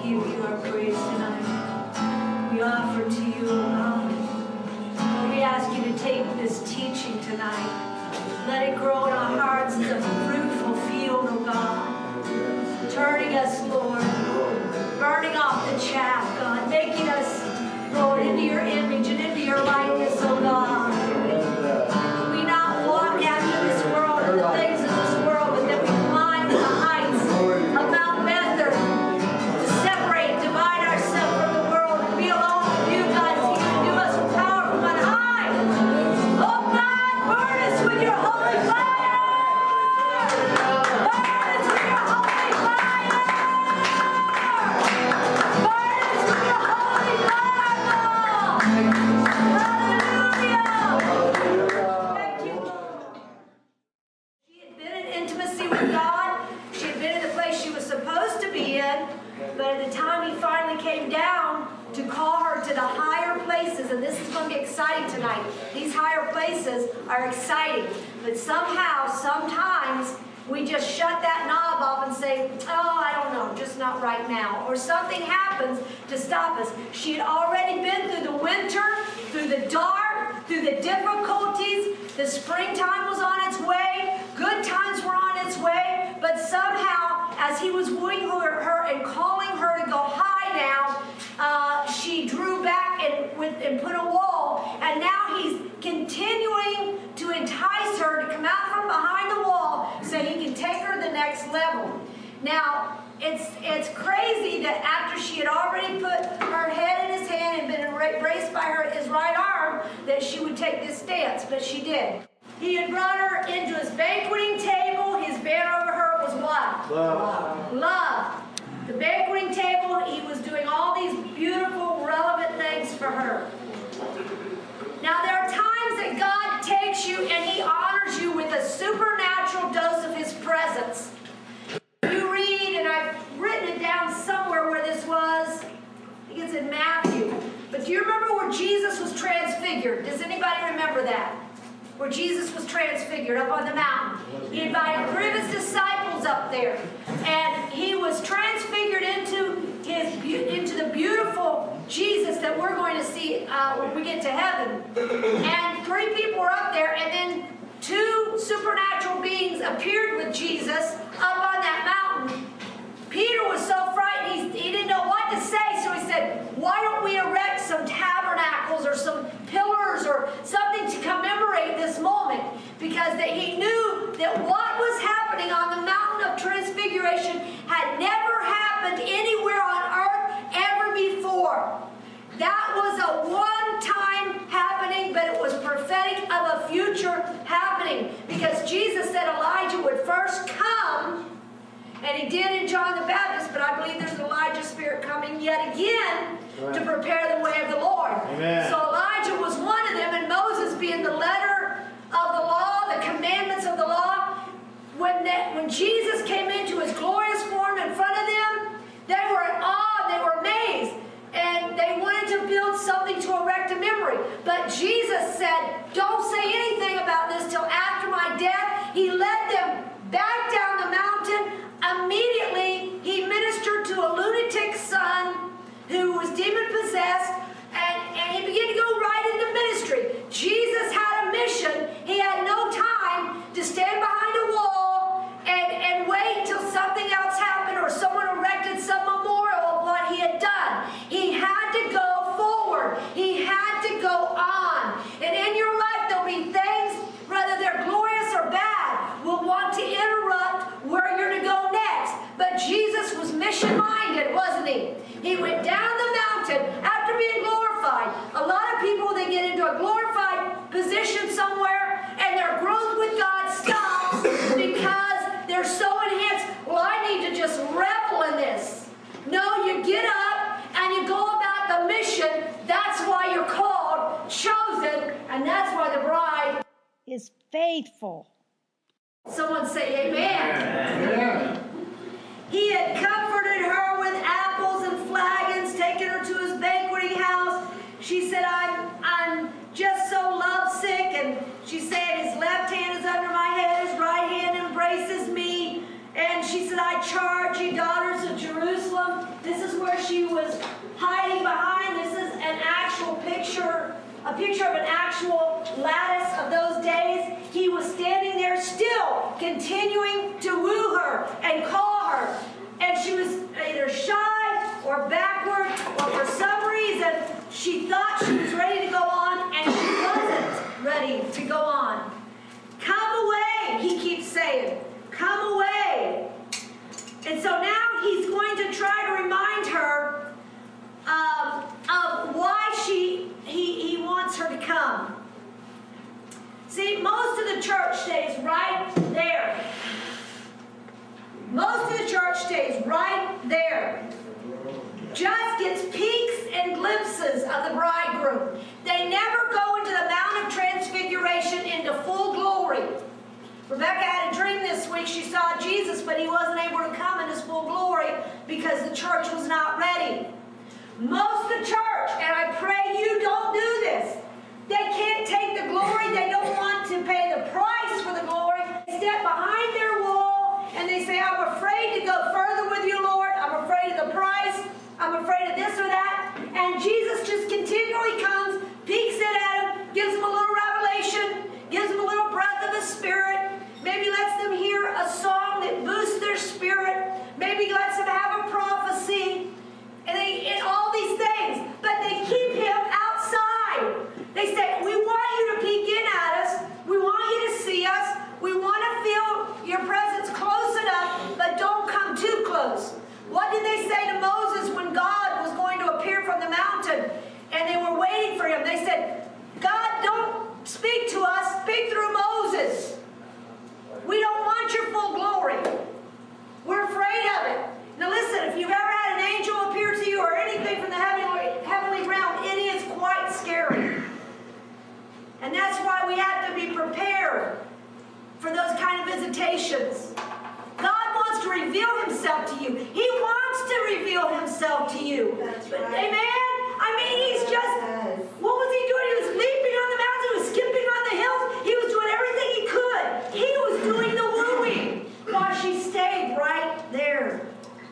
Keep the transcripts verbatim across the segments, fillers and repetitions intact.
give you our praise tonight. We offer to you, oh God. Lord, we ask you to take this teaching tonight. Let it grow in our hearts as a fruitful field, oh God. Turning us, Lord. Burning off the chaff, God. Making us, Lord, into your image and into your likeness, oh God. We not walk after this world and the things of this world, but that we climb to the heights of Mount Bether to separate, divide ourselves from the world and be alone with you, God, so you can do us with power from on high. Oh God, burn us with your holy fire! Burn us with your holy fire! Burn us with your holy fire, God! Hallelujah! Thank you, Lord. She had been in intimacy with God. She had been in the place she was supposed to be in. But at the time he finally came down to call her to the higher places, and this is going to be exciting tonight. These higher places are exciting. But somehow, sometimes, we just shut that knob off and say, oh, I don't know, just not right now. Or something happens to stop us. She had already been through the winter, through the dark, through the difficulties. The springtime was on its way. Good times were on its way. But somehow, as he was wooing her, her and calling her to go high now, uh, she drew back and, with, and put a wall. And now he's continuing to entice her to come out from behind the wall so he can take her to the next level. Now, it's it's crazy that after she had already put her head in his hand and been embraced by her his right arm, that she would take this stance, but she did. He had brought her into his banqueting table. His banner over her was what? Love. Love. The banqueting table, he was doing all these beautiful, relevant things for her. Now, there are times that God takes you and he honors you with a supernatural dose of his presence. You read, and I've written it down somewhere where this was, I think it's in Matthew. But do you remember where Jesus was transfigured? Does anybody remember that? Where Jesus was transfigured up on the mountain. He invited three of his disciples up there. And he was transfigured into his into the beautiful Jesus that we're going to see uh, when we get to heaven. And three people were up there, and then two supernatural beings appeared with Jesus up on that mountain. Peter was so frightened, he, he didn't know what to say, so he said, why don't we erect some tabernacles or some pillars or something to commemorate this moment? Because that he knew that what was happening on the mountain of transfiguration had never happened anywhere on earth ever before. That was a one-time happening, but it was prophetic of a future happening. Because Jesus said Elijah would first come, and he did in John the Baptist, but I believe there's an Elijah spirit coming yet again Amen. To prepare the way of the Lord. Amen. So Elijah was one of them, and Moses being the letter of the law, the commandments of the law. When, that, when Jesus came into his glorious form in front of them, they were in awe, they were amazed. And they wanted to build something to erect a memory. But Jesus said, don't say anything about this till after my death. He led them back down the mountain. Immediately, he ministered to a lunatic son who was demon-possessed, and, and he began to go right into ministry. Jesus had a mission. He had no time to stand behind a wall and, and wait till something else happened or someone erected some memorial of what he had done. He had to go forward. He had to go on. And in your life, there'll be things, whether they're glorious or bad, will want to interrupt where you're to go next. But Jesus was mission-minded, wasn't he? He went down the mountain after being glorified. A lot of people, they get into a glorified position somewhere, and their growth with God stops because they're so enhanced. Well, I need to just revel in this. No, you get up and you go about the mission. That's why you're called, chosen, and that's why the bride is faithful. Someone say amen. Amen. He had comforted her with apples and flagons, taken her to his banqueting house. She said, I'm, I'm just so lovesick. And she said, his left hand is under my head, his right hand embraces me. And she said, I charge you, daughters of Jerusalem. This is where she was hiding behind. This is an actual picture, a picture of an actual lattice of those days. He was standing there still, continuing to woo her and call her. And she was either shy or backward, or for some reason, she thought she was ready to go on, and she wasn't ready to go on. Come away, he keeps saying. Come away. And so now he's going to try to remind her um, of why she he, he wants her to come. See, most of the church stays right there. Most of the church stays right there. Just gets peeks and glimpses of the bridegroom. They never go into the Mount of Transfiguration into full glory. Rebecca had a dream this week. She saw Jesus, but he wasn't able to come in his full glory because the church was not ready. Most of the church, and I pray you don't do this, they can't take the glory. They don't want to pay the price for the glory. They step behind their wall and they say, I'm afraid to go further with you, Lord. I'm afraid of the price. I'm afraid of this or that. And Jesus just continually comes, peeks it at him, gives him a little revelation, gives them a little breath of the Spirit, maybe lets them hear a song that boosts their spirit, maybe lets them have a prophecy, and, they, and all these things. But they keep him outside. They say, we want you to peek in at us. We want you to see us. We want to feel your presence close enough, but don't come too close. What did they say to Moses when God was going to appear from the mountain and they were waiting for him? They said, God, don't speak to us, speak through Moses. We don't want your full glory. We're afraid of it. Now listen, if you've ever had an angel appear to you or anything from the heavenly, heavenly realm, it is quite scary. And that's why we have to be prepared for those kind of visitations. God wants to reveal himself to you. He wants to reveal himself to you. That's right. Amen? I mean, he's just, what was he doing? He was leaping on the mountain. He was skipping on the hills. He was doing everything he could. He was doing the wooing while she stayed right there.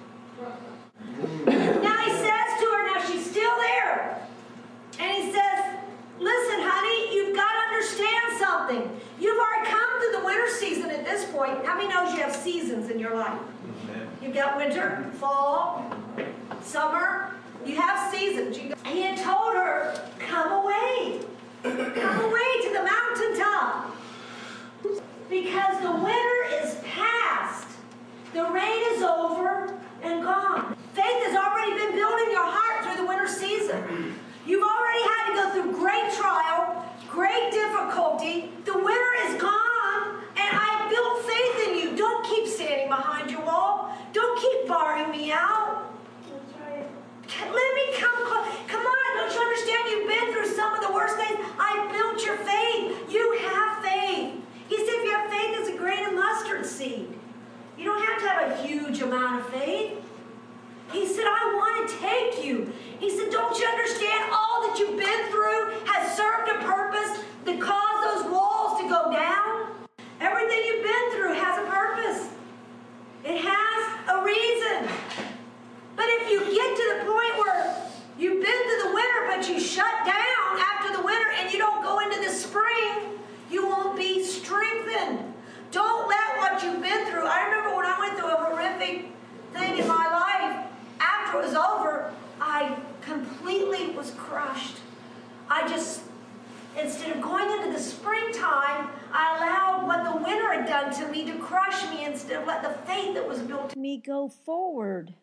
Now he says to her, now she's still there. And he says, listen, honey, you've got to understand something. You've already come through the winter season at this point. How many knows you have seasons in your life? You've got winter, fall, summer. You have seasons. You got, he had told her, come away. Come away to the mountaintop. Because the winter is past. The rain is over and gone. Faith has already been built in your heart through the winter season. You've already had to go through great trial, great difficulty. The winter is gone, and I've built faith in you. Don't keep standing behind your wall. Don't keep barring me out. That's right. Let me come close. Come on, don't you understand? You've been through some of the worst things. I built your faith. You have faith. He said if you have faith as a grain of mustard seed. You don't have to have a huge amount of faith. He said, I want to take you. He said, don't you understand all that you've been through has served a purpose to cause those walls to go down? Everything you've been through has a purpose. It has a reason. But if you get to the point where you've been through the winter, but you shut down after the winter and you don't go into the spring, you won't be strengthened. Don't let what you've been through. I remember when I went through a horrific thing in my life, after it was over, I completely was crushed. I just, instead of going into the springtime, I allowed what the winter had done to me to crush me instead of let the faith that was built in me go forward.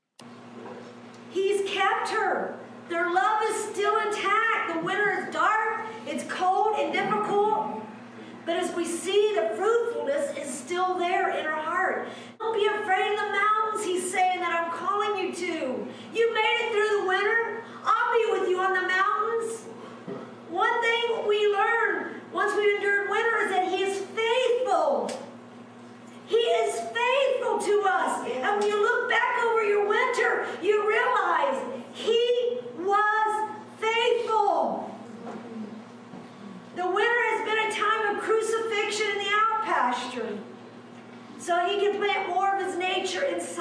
He's kept her. Their love is still intact. The winter is dark, it's cold and difficult. But as we see, the fruitfulness is still there in our heart. Don't be afraid of the mountains, he's saying, that I'm calling you to. You made it through the winter. I'll be with you on the mountains. One thing we learn once we endured winter is that he is faithful. He is faithful to us. And when you look back over your winter, you realize he was faithful. The winter has been a time of crucifixion in the out pasture, so he can plant more of his nature inside.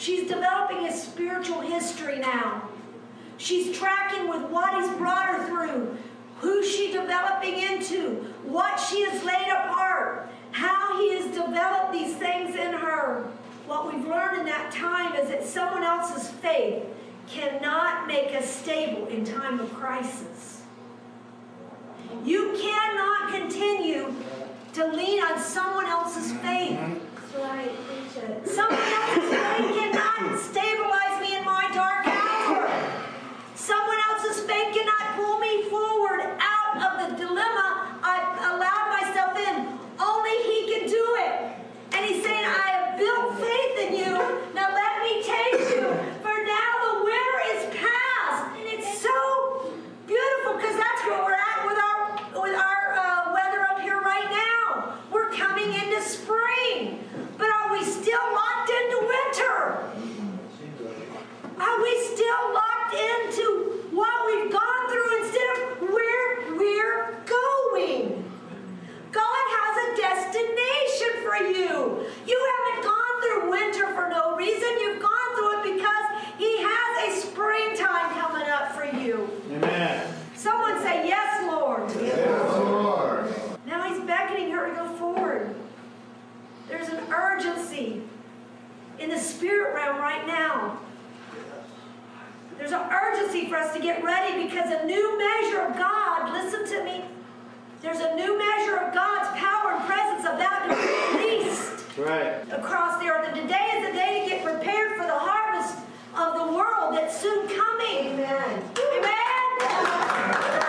She's developing a spiritual history now. She's tracking with what He's brought her through, who she's developing into, what she has laid apart, how He has developed these things in her. What we've learned in that time is that someone else's faith cannot make us stable in time of crisis. You cannot continue to lean on someone else's faith. That's right. Someone else's faith cannot stabilize me in my dark hour. Someone else's faith cannot pull me forward out of the dilemma I've allowed myself in. Only He can do it. And He's saying, I have built faith in you. Now let me take you. For now the winter is past. And it's so beautiful because that's where we're at with our, with our uh, weather up here right now. We're coming into spring. But are we still locked into winter? Are we still locked into what we've gone through instead of where we're going? God has a destination for you. You haven't gone through winter for no reason. You've gone through it because He has a springtime coming up for you. Amen. Someone say, yes, Lord. Yes, Lord. Now He's beckoning her to go forward. There's an urgency in the spirit realm right now. There's an urgency for us to get ready because a new measure of God, listen to me, there's a new measure of God's power and presence about to be released right. across the earth. And today is the day to get prepared for the harvest of the world that's soon coming. Amen. Amen.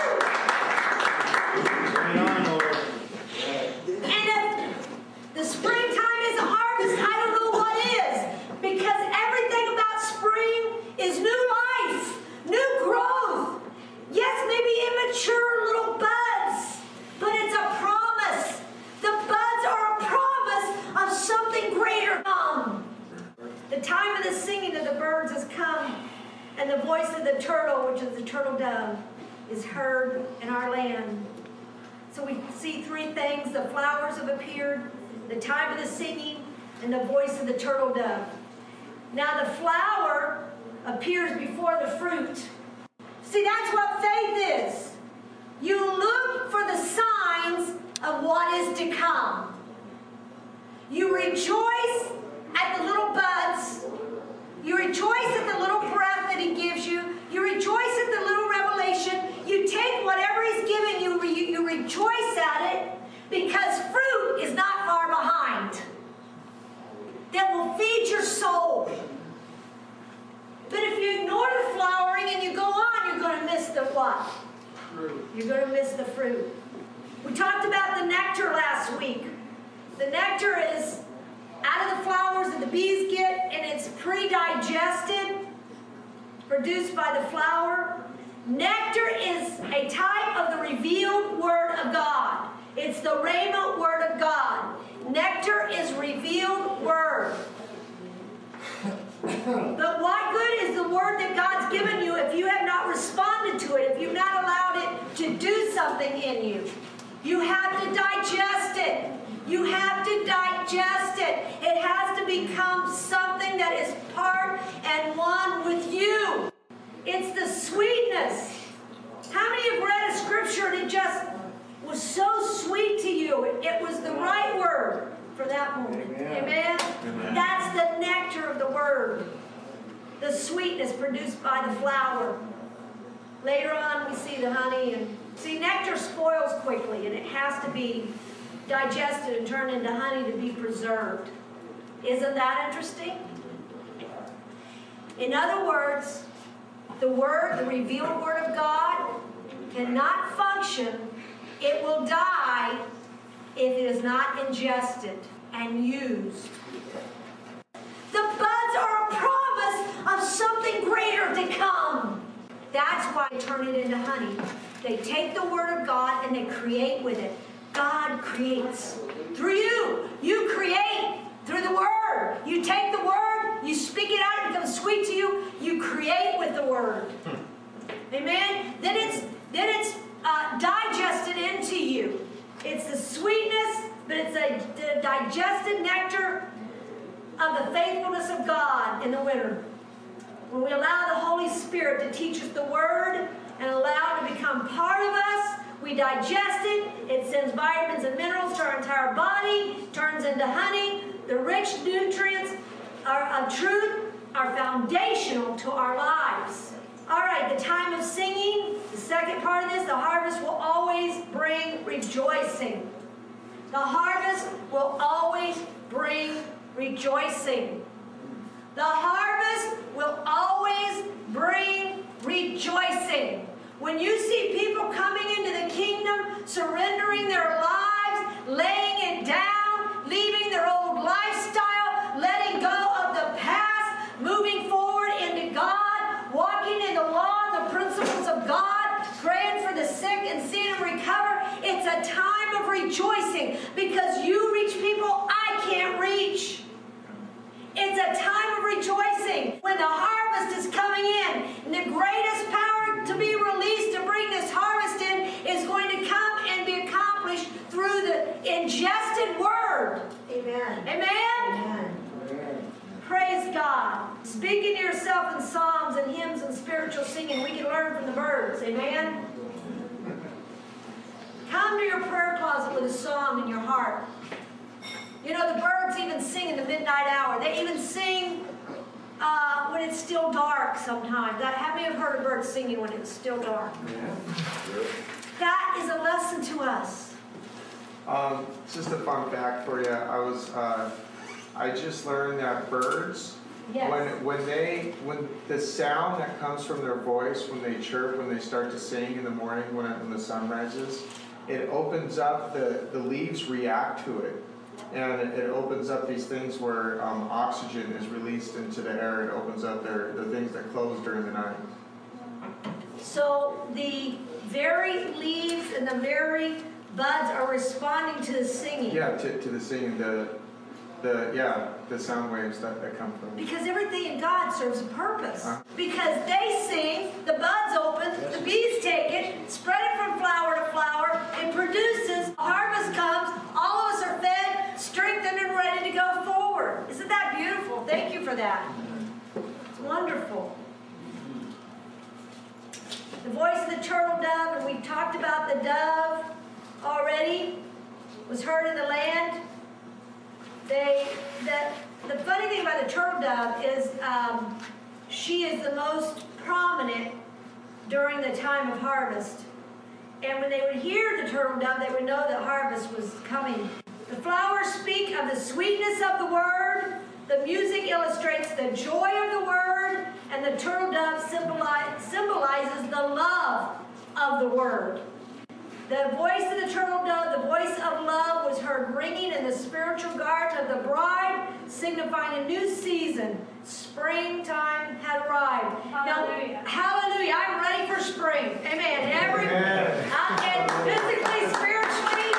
Bring on, Lord. And if the springtime is a harvest, I don't know what is. Because everything about spring is new life, new growth. Yes, maybe immature little buds, but it's a promise. The buds are a promise of something greater come. The time of the singing of the birds has come, and the voice of the turtle, which is the turtle dove, is heard in our land. So we see three things. The flowers have appeared, the time of the singing, and the voice of the turtle dove. Now the flower appears before the fruit. See, that's what faith is. You look for the signs of what is to come. You rejoice at the little buds. You rejoice at the little breath that He gives you. You rejoice at the little revelation. You take whatever He's given you, you rejoice at it, because fruit is not far behind. That will feed your soul. But if you ignore the flowering and you go on, you're going to miss the what? Fruit. You're going to miss the fruit. We talked about the nectar last week. The nectar is out of the flowers that the bees get, and it's pre-digested, produced by the flower. Nectar is a type of the revealed Word of God. It's the Rhema Word of God. Nectar is revealed Word. But what good is the Word that God's given you if you have not responded to it, if you've not allowed it to do something in you? You have to digest it. You have to digest it. It has to become something that is part and one with you. It's the sweetness. How many have read a scripture and it just was so sweet to you? It, it was the right word for that moment. Amen. Amen? Amen. That's the nectar of the Word. The sweetness produced by the flower. Later on we see the honey. And see, nectar spoils quickly, and it has to be digested and turned into honey to be preserved. Isn't that interesting? In other words, the Word, the revealed Word of God, cannot function. It will die if it is not ingested and used. The buds are a promise of something greater to come. That's why they turn it into honey. They take the Word of God and they create with it. God creates through you. You create through the Word. You take the Word, you speak it out, it becomes sweet to you. You create with the Word. Amen? Then it's, then it's uh, digested into you. It's the sweetness, but it's a the digested nectar of the faithfulness of God in the winter. When we allow the Holy Spirit to teach us the Word and allow it to become part of us, we digest it. It sends vitamins and minerals to our entire body, turns into honey. The rich nutrients are, of truth are foundational to our lives. All right, the time of singing, the second part of this, the harvest will always bring rejoicing. The harvest will always bring rejoicing. The harvest will always bring rejoicing. When you see people coming into the kingdom, surrendering their lives, laying it down, leaving their old lifestyle, letting go of the past, moving forward into God, walking in the law and the principles of God, praying for the sick and seeing them recover, it's a time of rejoicing because you reach people I can't reach. It's a time of rejoicing when the harvest is coming in. And the greatest power to be released to bring this harvest in is going to come and be accomplished through the ingested word. Amen. Amen? Amen. Praise God. Speaking to yourself in psalms and hymns and spiritual singing, we can learn from the birds. Amen? Come to your prayer closet with a song in your heart. You know, the birds even sing in the midnight hour. They even sing uh, when it's still dark sometimes. How many have heard of birds singing when it's still dark? Yeah. That is a lesson to us. Um, just a fun fact for you. I was, uh, I just learned that birds, yes. when when they, when the sound that comes from their voice, when they chirp, when they start to sing in the morning, when, it, when the sun rises, it opens up, the, the leaves react to it. And it, it opens up these things where um, oxygen is released into the air. It opens up their, the things that close during the night. So the very leaves and the very buds are responding to the singing. Yeah, to, to the singing, the, the yeah, the sound waves that, that come from. Because everything in God serves a purpose. Huh? Because they sing, the buds open, yes. The bees take it, spread it from flower to flower, it produces, harvest comes, all of us are fed, strengthened and ready to go forward. Isn't that beautiful? Thank you for that. It's wonderful. The voice of the turtle dove, and we talked about the dove already, was heard in the land. They, the, the funny thing about the turtle dove is um, she is the most prominent during the time of harvest. And when they would hear the turtle dove, they would know that harvest was coming. The flowers speak of the sweetness of the word. The music illustrates the joy of the word. And the turtle dove symbolize, symbolizes the love of the word. The voice of the turtle dove, the voice of love, was heard ringing in the spiritual garden of the bride, signifying a new season. Springtime had arrived. Hallelujah. Now, hallelujah. I'm ready for spring. Amen. Every, amen. Uh, and physically, spiritually,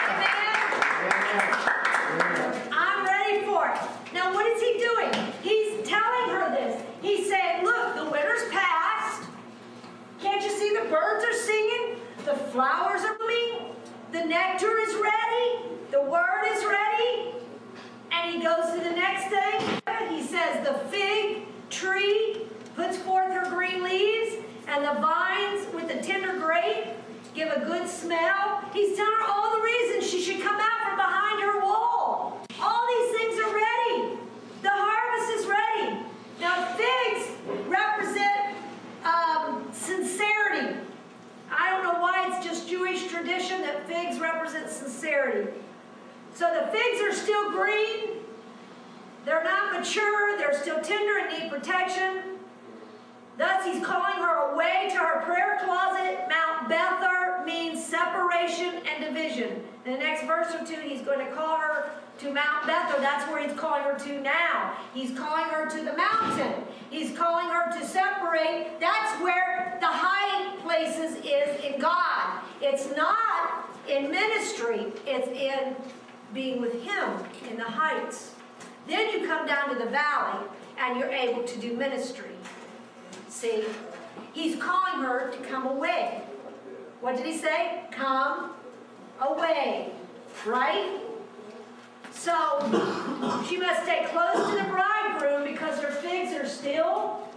amen. Amen. I'm ready for it. Now, what is he doing? He's telling her this. He's saying, look, the winter's past. Can't you see the birds are singing? The flowers are blooming. The nectar is ready. The word is ready. And he goes to the next thing. He says, the fig tree puts forth her green leaves, and the vines with the tender grape give a good smell. He's telling her all the reasons she should come out from behind her wall. All these things are ready. The harvest is ready. Now, figs represent um, sincerity. I don't know why it's just Jewish tradition that figs represent sincerity. So the figs are still green. They're not mature. They're still tender and need protection. Thus, he's calling her away to her prayer closet. Mount Bethel means separation and division. In the next verse or two, he's going to call her to Mount Bethel. That's where he's calling her to now. He's calling her to the mountain. He's calling her to separate. That's where the high places is in God. It's not in ministry. It's in being with him in the heights. Then you come down to the valley and you're able to do ministry. See? He's calling her to come away. What did he say? Come away. Right? So, she must stay close to the bridegroom because her figs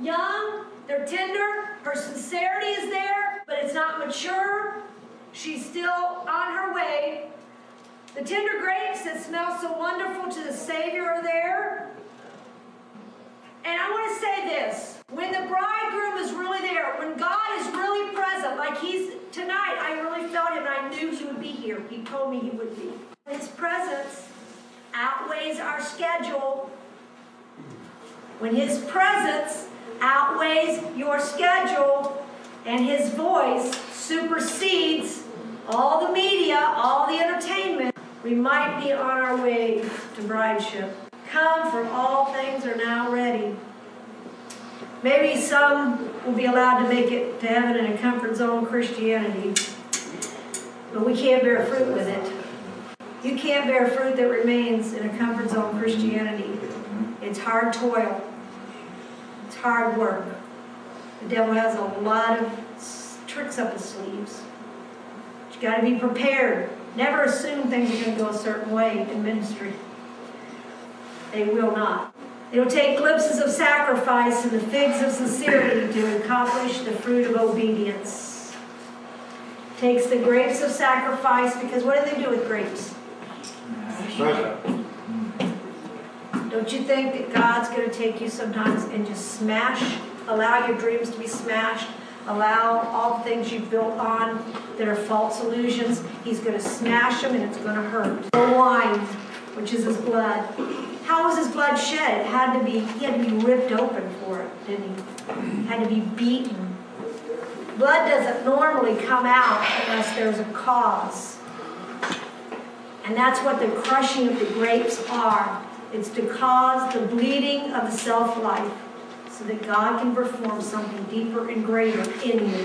young, they're tender, her sincerity is there, but it's not mature. She's still on her way. The tender grapes that smell so wonderful to the Savior are there. And I want to say this. When the bridegroom is really there, when God is really present, like he's tonight, I really felt him and I knew he would be here. He told me he would be. His presence outweighs our schedule. When his presence outweighs your schedule and his voice supersedes all the media, all the entertainment, we might be on our way to brideship. Come, for all things are now ready. Maybe some will be allowed to make it to heaven in a comfort zone Christianity, but we can't bear fruit with it. You can't bear fruit that remains in a comfort zone Christianity. It's hard toil. It's hard work. The devil has a lot of tricks up his sleeves. But you got to be prepared. Never assume things are going to go a certain way in ministry. They will not. It will take glimpses of sacrifice and the figs of sincerity to accomplish the fruit of obedience. It takes the grapes of sacrifice, because what do they do with grapes? Don't you think that God's going to take you sometimes and just smash, allow your dreams to be smashed, allow all the things you've built on that are false illusions, he's going to smash them and it's going to hurt. The wine, which is his blood. How was his blood shed? It had to be, he had to be ripped open for it, didn't he? Had to be beaten. Blood doesn't normally come out unless there's a cause. And that's what the crushing of the grapes are. It's to cause the bleeding of the self-life so that God can perform something deeper and greater in you.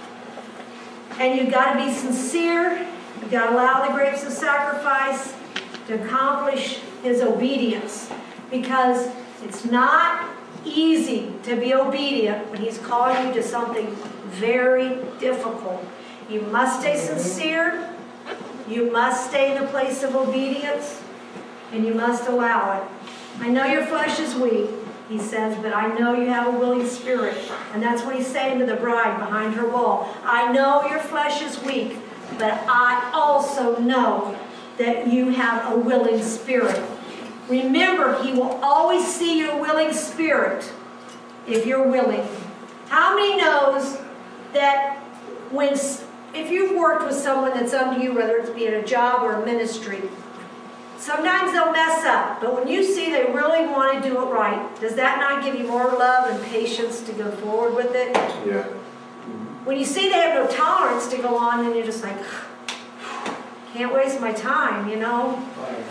And you've got to be sincere. You've got to allow the grapes of sacrifice to accomplish his obedience, because it's not easy to be obedient when he's calling you to something very difficult. You must stay sincere. You must stay in a place of obedience, and you must allow it. I know your flesh is weak, he says, but I know you have a willing spirit. And that's what he's saying to the bride behind her wall. I know your flesh is weak, but I also know that you have a willing spirit. Remember, he will always see your willing spirit if you're willing. How many knows that when, if you've worked with someone that's under you, whether it's be in a job or a ministry, sometimes they'll mess up, but when you see they really want to do it right, does that not give you more love and patience to go forward with it? Yeah. When you see they have no tolerance to go on, then you're just like, can't waste my time, you know?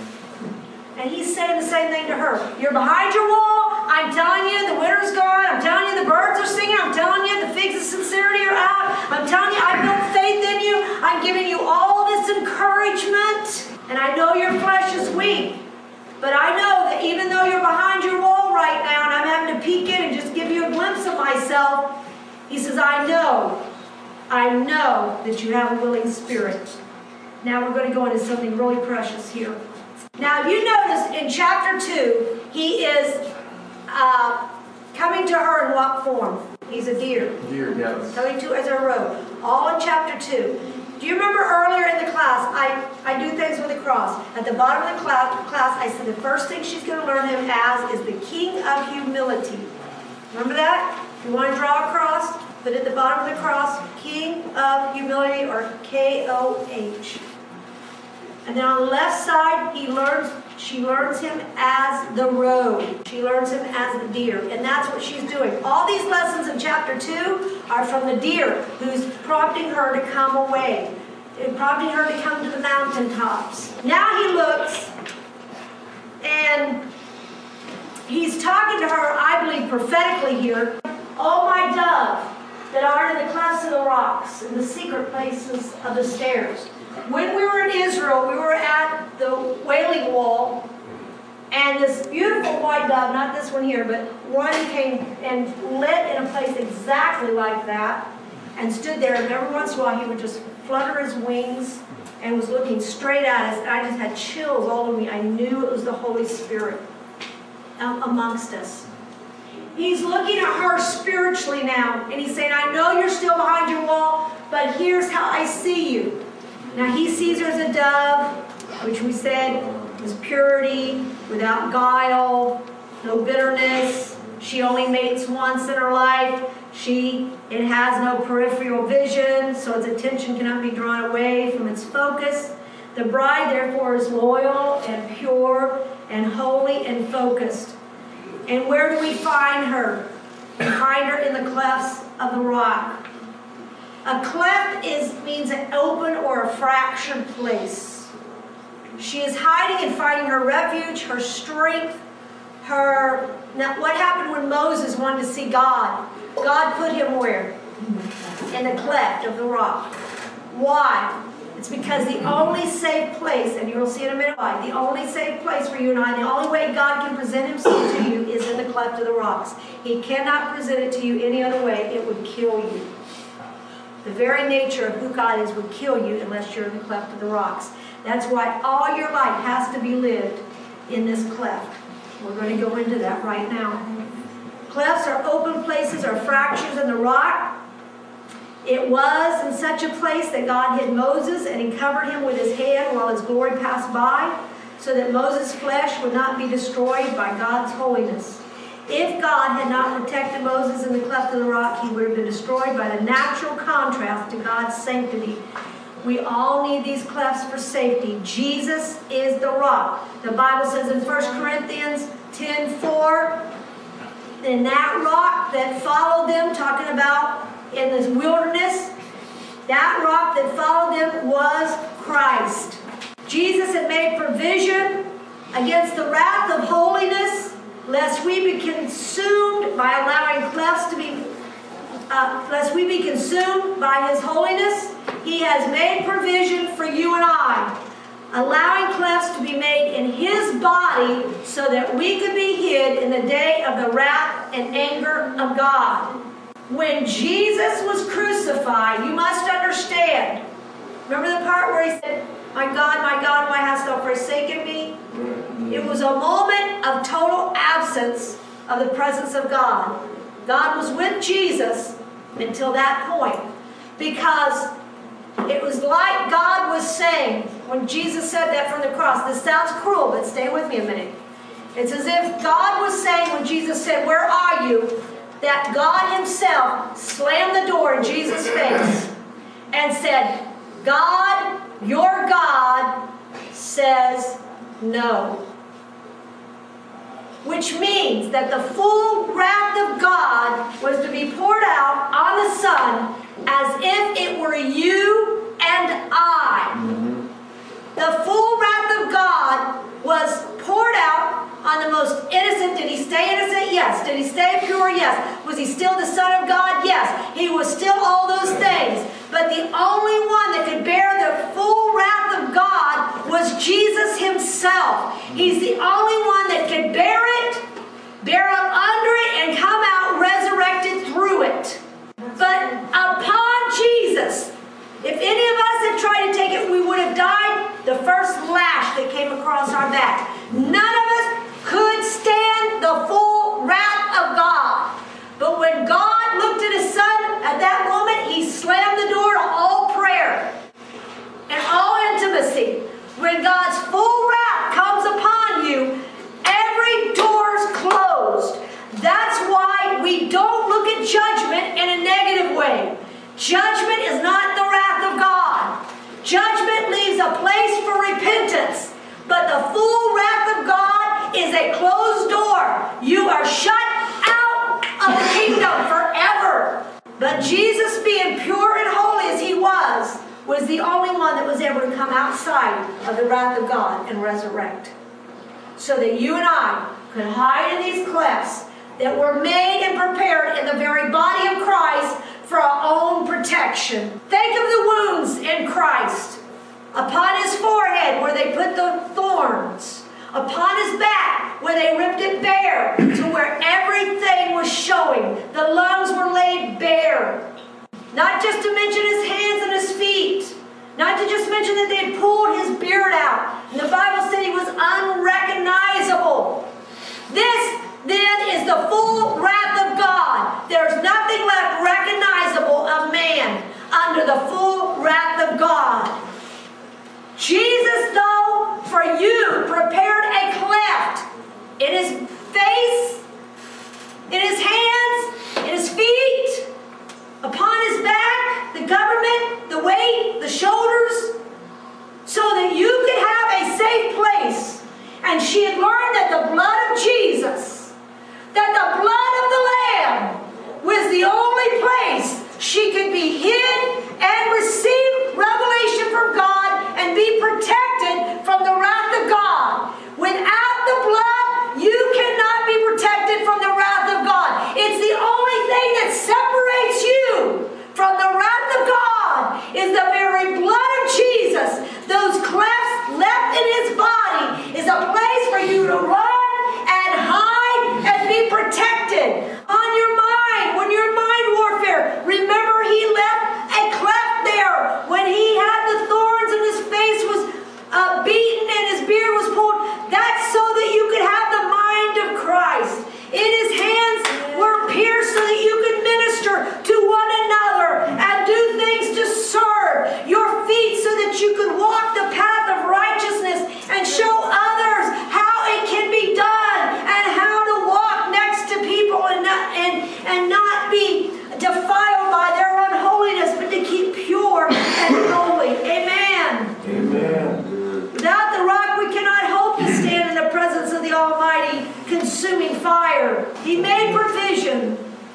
And he's saying the same thing to her. You're behind your wall. I'm telling you, the winter's gone. I'm telling you, the birds are singing. I'm telling you, the figs of sincerity are out. I'm telling you, I've built faith in you. I'm giving you all this encouragement. And I know your flesh is weak. But I know that even though you're behind your wall right now, and I'm having to peek in and just give you a glimpse of myself, he says, I know, I know that you have a willing spirit. Now we're going to go into something really precious here. Now you notice in chapter two, he is uh, coming to her in what form? He's a deer. Deer, yes. Coming to as a robe. All in chapter two. Do you remember earlier in the class, I, I do things with a cross. At the bottom of the class, class, I said the first thing she's going to learn him as is the king of humility. Remember that? If you want to draw a cross, put at the bottom of the cross, king of humility, or K O H. And then on the left side, he learns, she learns him as the robe. She learns him as the deer. And that's what she's doing. All these lessons in chapter two are from the deer, who's prompting her to come away, prompting her to come to the mountaintops. Now he looks, and he's talking to her, I believe prophetically here, "O my dove, that art in the clefts of the rocks, in the secret places of the stairs." When we were in Israel, we were at the Wailing Wall, and this beautiful white dove, not this one here, but one came and lit in a place exactly like that, and stood there, and every once in a while he would just flutter his wings and was looking straight at us, and I just had chills all over me. I knew it was the Holy Spirit amongst us. He's looking at her spiritually now, and he's saying, I know you're still behind your wall, but here's how I see you. Now he sees her as a dove, which we said is purity, without guile, no bitterness. She only mates once in her life. She, it has no peripheral vision, so its attention cannot be drawn away from its focus. The bride, therefore, is loyal and pure and holy and focused. And where do we find her? We find her in the clefts of the rock. A cleft is means an open or a fractured place. She is hiding and finding her refuge, her strength, her... Now, what happened when Moses wanted to see God? God put him where? In the cleft of the rock. Why? It's because the only safe place, and you'll see in a minute why, the only safe place for you and I, the only way God can present himself to you is in the cleft of the rocks. He cannot present it to you any other way. It would kill you. The very nature of who God is would kill you unless you're in the cleft of the rocks. That's why all your life has to be lived in this cleft. We're going to go into that right now. Clefts are open places or fractures in the rock. It was in such a place that God hid Moses, and he covered him with his hand while his glory passed by, so that Moses' flesh would not be destroyed by God's holiness. If God had not protected Moses in the cleft of the rock, he would have been destroyed by the natural contrast to God's sanctity. We all need these clefts for safety. Jesus is the rock. The Bible says in First Corinthians ten four, in that rock that followed them, talking about in this wilderness, that rock that followed them was Christ. Jesus had made provision against the wrath of holiness, lest we be consumed by allowing clefts to be, uh, lest we be consumed by his holiness. He has made provision for you and I, allowing clefts to be made in his body so that we could be hid in the day of the wrath and anger of God. When Jesus was crucified, you must understand. Remember the part where he said, my God, my God, why hast thou forsaken me? It was a moment of total absence of the presence of God. God was with Jesus until that point. Because it was like God was saying, when Jesus said that from the cross, this sounds cruel, but stay with me a minute. It's as if God was saying when Jesus said, where are you? That God himself slammed the door in Jesus' face and said, God, your God, says no. Which means that the full wrath of God was to be poured out on the Son as if it were you and I. Mm-hmm. The full wrath of God was poured out on the most innocent. Did he stay innocent? Yes. Did he stay pure? Yes. Was he still the Son of God? Yes. He was still all those things. But the only one that could bear the full wrath of God was Jesus himself. He's the only one that could bear it, bear up under it, and come out resurrected through it. But upon Jesus, if any of us had tried to take it, we would have died the first lash that came across our back. None of us could stand the full wrath of God. But when God looked at his Son at that moment, he slammed the door to all prayer and all intimacy. When God's full wrath comes upon you, every door's closed. That's why we don't look at judgment in a negative way. Judgment is not the wrath of God. Judgment leaves a place for repentance. But the full wrath of God is a closed door. You are shut out of the kingdom forever. But Jesus, being pure and holy as he was, was the only one that was able to come outside of the wrath of God and resurrect. So that you and I could hide in these clefts that were made and prepared in the very body of Christ for our own protection. Think of the wounds in Christ. Upon his forehead where they put the thorns. Upon his back where they ripped it bare to where everything was showing. The lungs were laid bare. Not just to mention his hands and his feet. Not to just mention that they had pulled his beard out. And the Bible said he was unrecognizable. This then is the full wrath the full wrath of God. Jesus, though, for you prepared a cleft in his face, in his hands, in his feet, upon his back, the government, the weight, the shoulders, so that you could have a safe place. And she had learned that the blood of Jesus, that the blood of the Lamb, was the only place she could be hid and receive revelation from God and be protected from the wrath of God. Without the blood, you cannot be protected from the wrath of God. It's the only thing that separates you from the wrath of God is the very blood of Jesus. Those clefts left in his body is a place for you to run and hide and be protected. On your mind, when you're in mind warfare, remember he left a cleft there when he had the thorns and his face was uh, beaten and his beard was pulled. That's so that you could have the mind of Christ. In his hands were pierced so that you could minister to one another and do things to serve. Your feet so that you could walk the path of righteousness and show others how it can be done and how to walk next to people and not, and, and not be defiled by their unholiness, but to keep pure and holy. Amen. Amen. Without the rock, we cannot hope to stand in the presence of the Almighty, consuming fire. He made provision.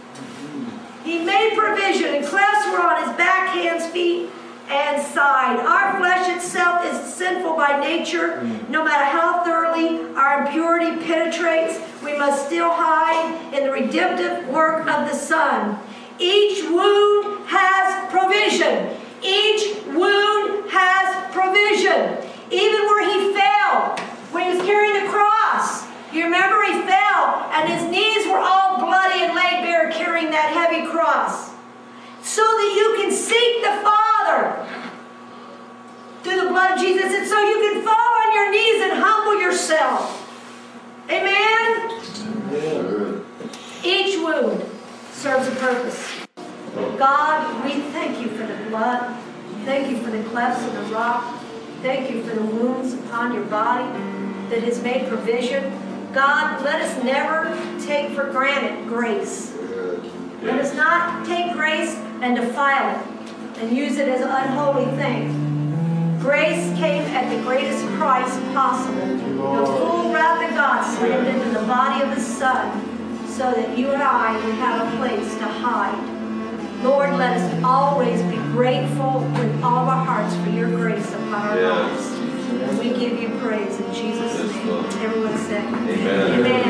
He made provision, and clefts were on his back, hands, feet, and side. Our flesh itself is sinful by nature. No matter how thoroughly our impurity penetrates, we must still hide in the redemptive work of the Son. Each wound has provision. Each wound has provision. Even where he fell, when he was carrying the cross, you remember he fell and his knees were all bloody and laid bare carrying that heavy cross. So that you can seek the Father through the blood of Jesus, and so you can fall on your knees and humble yourself. Amen? Amen. Each wound serves a purpose. God, we thank you for the blood. Thank you for the clefts of the rock. Thank you for the wounds upon your body that has made provision. God, let us never take for granted grace. Let us not take grace and defile it and use it as an unholy thing. Grace came at the greatest price possible. The full wrath of God slammed into the body of His Son so that you and I would have a place to hide. Lord, let us always be grateful with all of our hearts for your grace upon our yes. lives. And we give you praise in Jesus' name. Everyone say, Amen. Amen.